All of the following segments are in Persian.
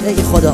ای خدا.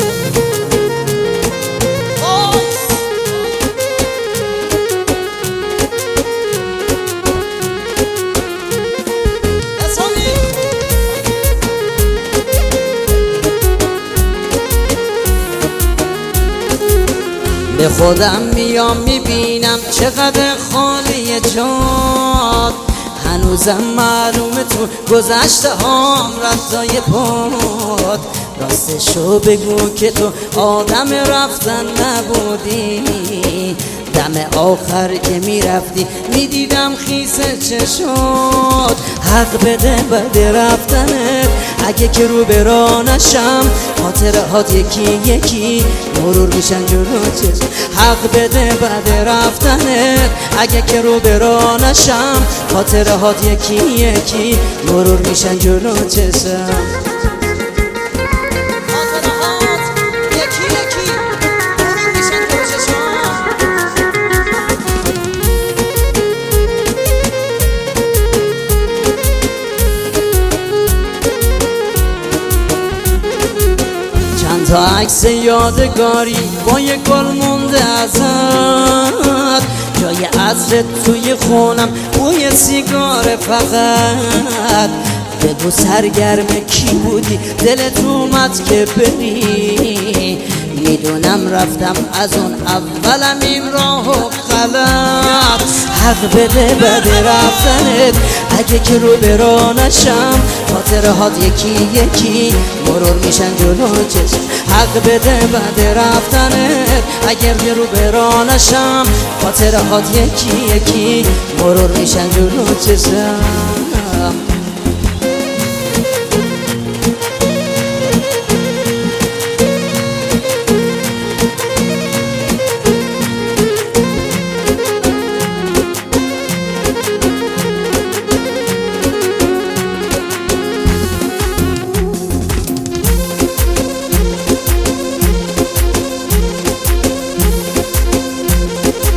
به خودم میام میبینم چقدر خالی جاد، هنوزم معلومه تو گذشته هام رفتای پاد. راستشو بگو که تو آدم رفتن نبودی، دم آخر که میرفتی میدیدم خیسه چشات. حق بده بعد رفتنت اگه که رو برانشم، خاطرهات یکی یکی مرور میشن جلو چشم. حق بده بعد رفتنت اگه که رو برانشم، خاطرهات یکی یکی مرور میشن جلو چشم. تا عکس یادگاری با یه گل مونده ازت، جای عطرت توی خونم بوی سیگار فقط. بگو سرگرم کی بودی دلت اومد که بری، میدونم رفتم از اون اولم این راه و غلط. حق بده بعد رفتنت اگه که رو برانشم، خاطرهات یکی یکی مرور میشن جلو چشم. حق بده بعد رفتنت اگر که رو برانشم، خاطرهات یکی یکی مرور میشن جلو چشم.